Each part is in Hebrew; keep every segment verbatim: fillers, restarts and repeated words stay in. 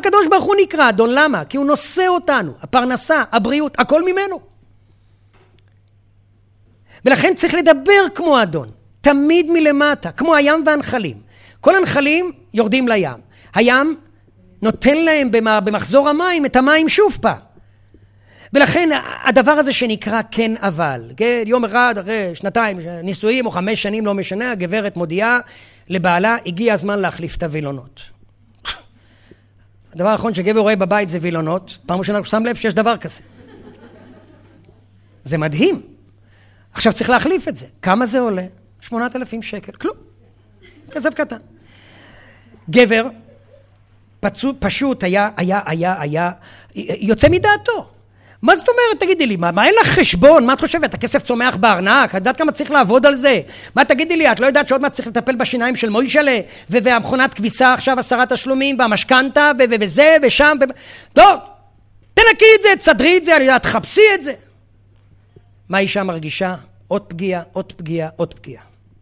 הקדוש ברוך הוא נקרא אדון, למה? כי הוא נושא אותנו, הפרנסה, הבריאות, הכל ממנו. ולכן צריך לדבר כמו אדון, תמיד מלמטה, כמו הים והנחלים. כל הנחלים יורדים לים. הים נותן להם במחזור המים את המים שוב פעם. ולכן הדבר הזה שנקרא כן אבל, כן? יום אחד אחרי שנתיים נישואים או חמש שנים לא משנה, הגברת מודיעה לבעלה, הגיע הזמן להחליף את הווילונות. הדבר האחרון שגבר רואה בבית זה וילונות, פעם ראשונה הוא שם לב שיש דבר כזה. זה מדהים. עכשיו צריך להחליף את זה. כמה זה עולה? שמונת אלפים שקל. כלום. כסף קטן. גבר פצו, פשוט היה, היה, היה, היה, יוצא מדעתו. מה זאת אומרת? תגידי לי, מה, מה אין לך חשבון? מה את חושבת? הכסף צומח בארנק? את יודעת כמה צריך לעבוד על זה? מה תגידי לי? את לא יודעת שעוד מעט צריך לטפל בשיניים של מוישלה? והמכונת כביסה עכשיו עשרה תשלומים, והמשכנתה, וזה, ושם, ו... טוב, תנקי את זה, תסדרי את זה, אני יודעת, תחפשי את זה. מה אישה מרגישה? עוד פגיעה, עוד פגיעה, עוד פגיעה.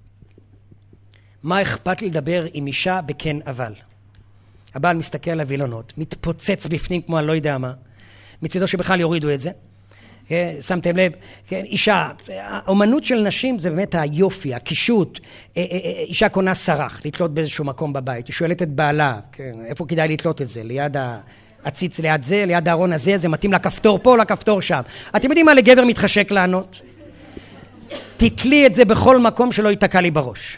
מה אכפת לי לדבר עם אישה בכן אבל? הבעל מסתכל על הווילונות, מתפוצץ בפנים כמו אני לא יודע מה, מצידו שבכלל יורידו את זה. שמתם לב, אישה, האומנות של נשים זה באמת היופי, הקישוט. אישה קונה סרח, לתלות באיזשהו מקום בבית, היא שואלת את בעלה, איפה כדאי לתלות את זה? ליד הציץ, ליד זה, ליד הארון הזה, זה מתאים לכפתור פה, לכפתור שם. אתם יודעים מה לגבר מתחשק לענות? תתלי את זה בכל מקום שלא ייתקע לי בראש.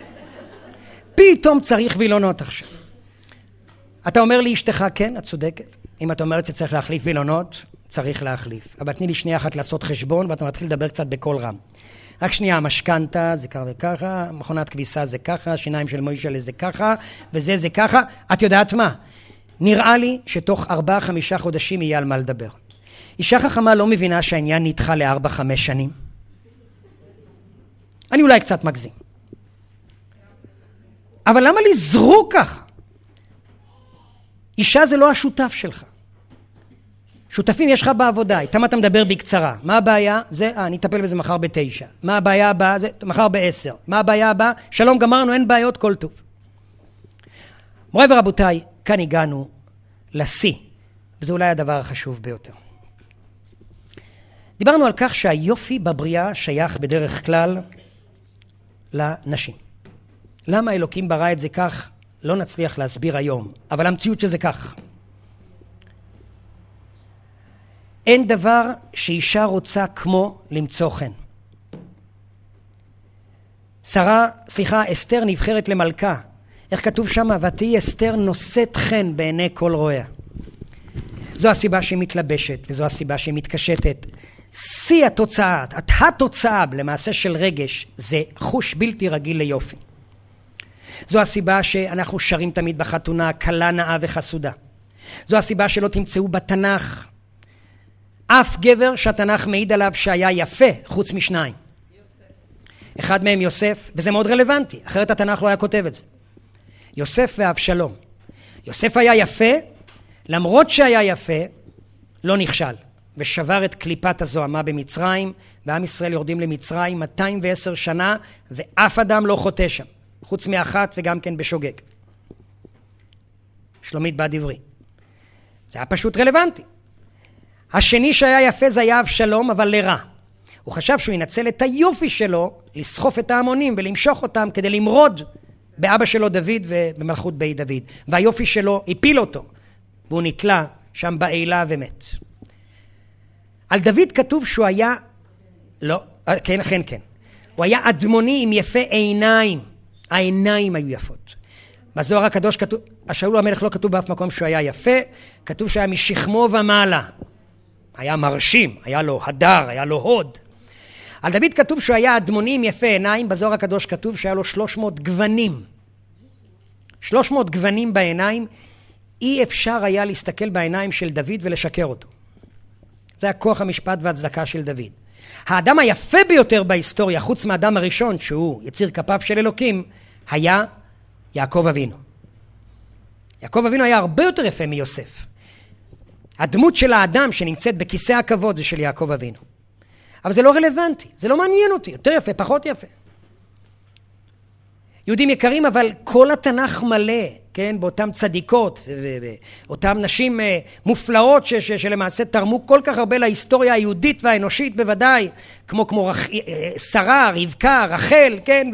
פתאום צריך וילונות עכשיו. אתה אומר לי אשתך, כן, את צודקת. אם אתה אומרת שצריך להחליף וילונות, צריך להחליף. אבל תני לי שנייה אחת לעשות חשבון, ואתה מתחיל לדבר קצת בקול רם. רק שנייה, המשכנתה זה ככה וככה, מכונת כביסה זה ככה, שיניים של מוישלה זה ככה, וזה זה ככה. את יודעת מה? נראה לי שתוך ארבעה, חמישה חודשים יהיה על מה לדבר. אישה חכמה לא מבינה שהעניין נדחה לארבע, חמש שנים. אני אולי קצת מגזים. אבל למה לזרוק ככה? אישה זה לא השותף שלך. שותפים יש לך בעבודה, איתם אתה מדבר בקצרה. מה הבעיה? זה, אה, אני אטפל בזה מחר בתשע. מה הבעיה הבאה? זה מחר בעשר. מה הבעיה הבאה? שלום, גמרנו, אין בעיות, כל טוב. מוריי ורבותיי, כאן הגענו לשיא, וזה אולי הדבר החשוב ביותר. דיברנו על כך שהיופי בבריאה שייך בדרך כלל לנשים. למה אלוקים ברא את זה כך? לא נצליח להסביר היום, אבל המציאות שזה כך. אין דבר שאישה רוצה כמו למצוא חן. שרה, סליחה, אסתר נבחרת למלכה. איך כתוב שם? ותהי אסתר נושאת חן בעיני כל רואיה. זו הסיבה שהיא מתלבשת, וזו הסיבה שהיא מתקשטת. שיא התוצאה, התוצאה למעשה של רגש, זה חוש בלתי רגיל ליופי. זו הסיבה שאנחנו שרים תמיד בחתונה, קלה נאה וחסודה. זו הסיבה שלא תמצאו בתנ"ך אף גבר שהתנ"ך מעיד עליו שהיה יפה, חוץ משניים. יוסף. אחד מהם יוסף, וזה מאוד רלוונטי, אחרת התנ"ך לא היה כותב את זה. יוסף ואבשלום. יוסף היה יפה, למרות שהיה יפה, לא נכשל, ושבר את קליפת הזוהמה במצרים, ועם ישראל יורדים למצרים מאתיים ועשר שנה, ואף אדם לא חוטא שם, חוץ מאחת וגם כן בשוגג. שלומית בת דברי. זה היה פשוט רלוונטי. השני שהיה יפה זה היה אבשלום, אבל לרע. הוא חשב שהוא ינצל את היופי שלו, לסחוף את ההמונים ולמשוך אותם כדי למרוד באבא שלו דוד ובמלכות בית דוד. והיופי שלו הפיל אותו, והוא נתלה שם בעילה ומת. על דוד כתוב שהוא היה, לא, כן, כן, כן. הוא היה אדמוני עם יפה עיניים. העיניים היו יפות. בזוהר הקדוש כתוב, השאול המלך לא כתוב באף מקום שהוא היה יפה, כתוב שהיה משכמו ומעלה. היה מרשים, היה לו הדר, היה לו הוד. על דוד כתוב שהוא היה אדמוני עם יפה עיניים, בזוהר הקדוש כתוב שהיה לו שלוש מאות גוונים. שלוש מאות גוונים בעיניים, אי אפשר היה להסתכל בעיניים של דוד ולשקר אותו. זה הכוח המשפט והצדקה של דוד. האדם היפה ביותר בהיסטוריה, חוץ מהאדם הראשון, שהוא יציר כפיו של אלוקים, היה יעקב אבינו. יעקב אבינו היה הרבה יותר יפה מיוסף. הדמות של האדם שנמצאת בכיסא הכבוד זה של יעקב אבינו. אבל זה לא רלוונטי, זה לא מעניין אותי, יותר יפה, פחות יפה. יהודים יקרים, אבל כל התנ"ך מלא, כן, באותם צדיקות, ואותם נשים מופלאות ש- ש- שלמעשה תרמו כל כך הרבה להיסטוריה היהודית והאנושית בוודאי, כמו כמו רח... שרה, רבקה, רחל, כן,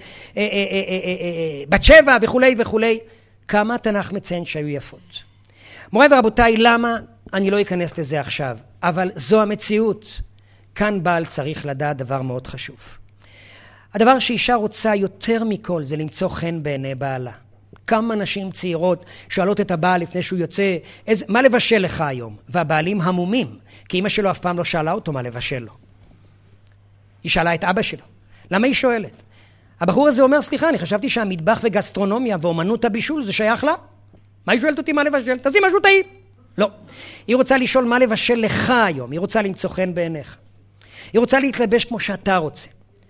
ובת שבע וכולי וכולי. כמה התנ"ך מציין שהיו יפות. מוריי ורבותיי, למה? אני לא אכנס לזה עכשיו, אבל זו המציאות. כאן בעל צריך לדעת דבר מאוד חשוב. הדבר שאישה רוצה יותר מכל זה למצוא חן בעיני בעלה. כמה נשים צעירות שואלות את הבעל לפני שהוא יוצא, איזה, מה לבשל לך היום? והבעלים המומים, כי אמא שלו אף פעם לא שאלה אותו מה לבשל לו. היא שאלה את אבא שלו. למה היא שואלת? הבחור הזה אומר, סליחה, אני חשבתי שהמטבח וגסטרונומיה ואומנות הבישול זה שייך לה. מה היא שואלת אותי מה לבשל? תעשי משהו טעים. לא. היא רוצה לשאול מה לבשל לך היום. היא רוצה למצוא חן בעיניך. היא רוצה להתלבש כמו שאתה רוצה.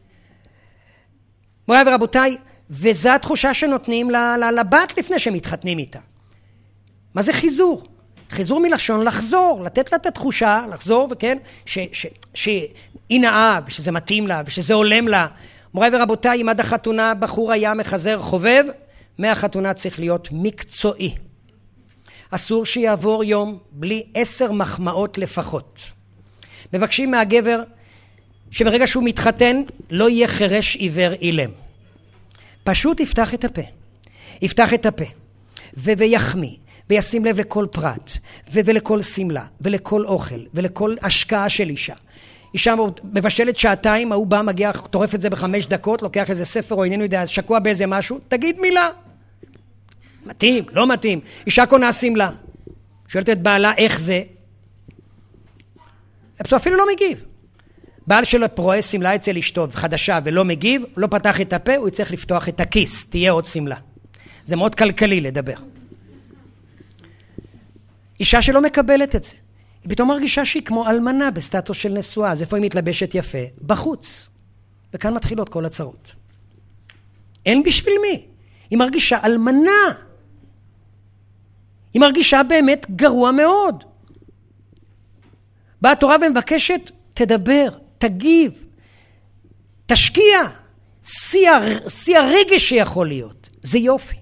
מוריי ורבותיי, וזו התחושה שנותנים לבת לפני שהם מתחתנים איתה. מה זה חיזור? חיזור מלשון לחזור, לתת לה את התחושה, לחזור, וכן, שהיא נאה, ושזה מתאים לה, ושזה עולם לה. מוריי ורבותיי, אם עד החתונה בחור היה מחזר חובב, מהחתונה צריך להיות מקצועי. אסור שיעבור יום בלי עשר מחמאות לפחות. מבקשים מהגבר שברגע שהוא מתחתן לא יהיה חרש עיוור אילם. פשוט יפתח את הפה. יפתח את הפה. ו- ויחמיא. וישים לב לכל פרט. ו- ולכל סמלה. ולכל אוכל. ולכל השקעה של אישה. אישה מבשלת שעתיים, ההוא בא, מגיע, טורף את זה בחמש דקות, לוקח איזה ספר או איננו יודע, שקוע באיזה משהו, תגיד מילה. מתאים, לא מתאים. אישה קונה סמלה. שואלת את בעלה איך זה. הוא אפילו לא מגיב. בעל שלו רואה סמלה אצל אשתו חדשה ולא מגיב, לא פתח את הפה, הוא יצטרך לפתוח את הכיס, תהיה עוד סמלה. זה מאוד כלכלי לדבר. אישה שלא מקבלת את זה, היא פתאום מרגישה שהיא כמו אלמנה בסטטוס של נשואה, אז איפה היא מתלבשת יפה? בחוץ. וכאן מתחילות כל הצרות. אין בשביל מי. היא מרגישה אלמנה. היא מרגישה באמת גרוע מאוד. באה התורה ומבקשת, תדבר, תגיב, תשקיע, שיא הרגש שיכול להיות. זה יופי.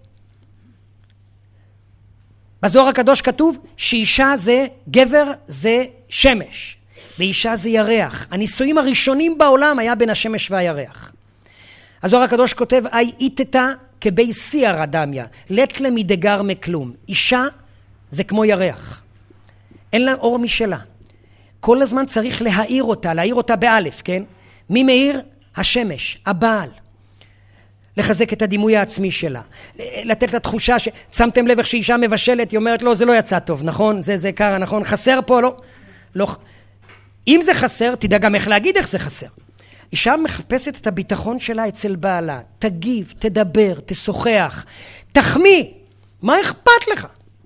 בזוהר הקדוש כתוב שאישה זה גבר זה שמש, ואישה זה ירח. הנישואים הראשונים בעולם היה בין השמש והירח. הזוהר הקדוש כותב, אי איתתה כבי סיירא דמיא, לט לה מדגר מכלום. אישה זה כמו ירח. אין לה אור משלה. כל הזמן צריך להאיר אותה, להאיר אותה באלף, כן? מי מאיר? השמש, הבעל. לחזק את הדימוי העצמי שלה. לתת לה תחושה ש... שמתם לב איך שאישה מבשלת, היא אומרת, לא, זה לא יצא טוב, נכון? זה, זה קרה, נכון? חסר פה, לא? לא. אם זה חסר, תדע גם איך להגיד איך זה חסר. אישה מחפשת את הביטחון שלה אצל בעלה. תגיב, תדבר, תשוחח, תחמיא. מה אכפת לך?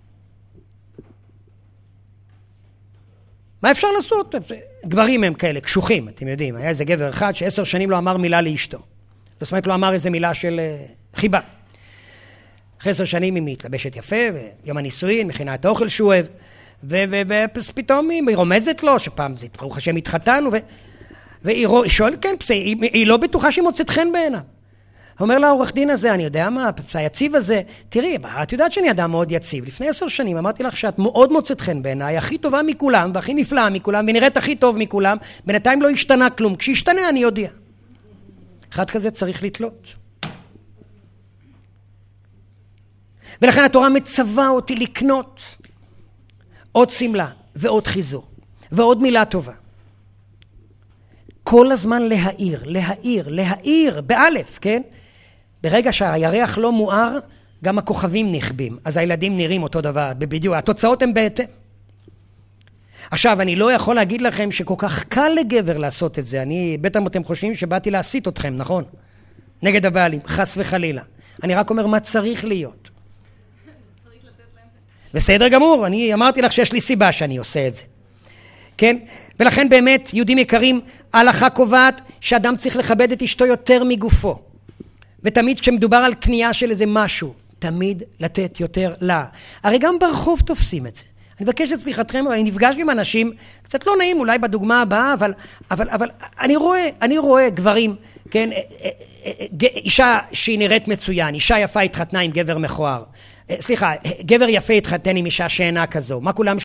מה אפשר לעשות? גברים הם כאלה, קשוחים, אתם יודעים. היה איזה גבר אחד שעשר שנים לא אמר מילה לאשתו. זאת אומרת, לא אמר איזה מילה של חיבה. אחרי עשר שנים היא מתלבשת יפה, ויום הנישואין, מכינה את האוכל שהוא אוהב, ופתאום היא רומזת לו, שפעם זה ברוך השם התחתנו, והיא שואלת, כן, היא לא בטוחה שהיא מוצאת חן בעיניו. אומר לה, העורך דין הזה, אני יודע מה, היציב הזה, תראי, את יודעת שאני אדם מאוד יציב. לפני עשר שנים אמרתי לך שאת מאוד מוצאת חן בעיניי, הכי טובה מכולם, והכי נפלאה מכולם, ונראית הכי טוב מכולם, בינתיים לא השתנה כלום. כשישתנה אני יודע. אחד כזה צריך לתלות. ולכן התורה מצווה אותי לקנות עוד סמלה, ועוד חיזור, ועוד מילה טובה. כל הזמן להאיר, להאיר, להאיר, באלף, כן? ברגע שהירח לא מואר, גם הכוכבים נכבים. אז הילדים נראים אותו דבר, בדיוק. התוצאות הן בהתאם. עכשיו, אני לא יכול להגיד לכם שכל כך קל לגבר לעשות את זה. אני, בטח אתם חושבים שבאתי להסית אתכם, נכון? נגד הבעלים, חס וחלילה. אני רק אומר מה צריך להיות. בסדר גמור, אני אמרתי לך שיש לי סיבה שאני עושה את זה. כן? ולכן באמת, יהודים יקרים, ההלכה קובעת שאדם צריך לכבד את אשתו יותר מגופו. ותמיד כשמדובר על קנייה של איזה משהו, תמיד לתת יותר לה. הרי גם ברחוב תופסים את זה. אני מבקש את סליחתכם, אני נפגש עם אנשים, קצת לא נעים אולי בדוגמה הבאה, אבל, אבל, אבל אני רואה, אני רואה גברים, כן, אישה שהיא נראית מצוין, אישה יפה התחתנה עם גבר מכוער, סליחה, גבר יפה התחתן עם אישה שאינה כזו, מה כולם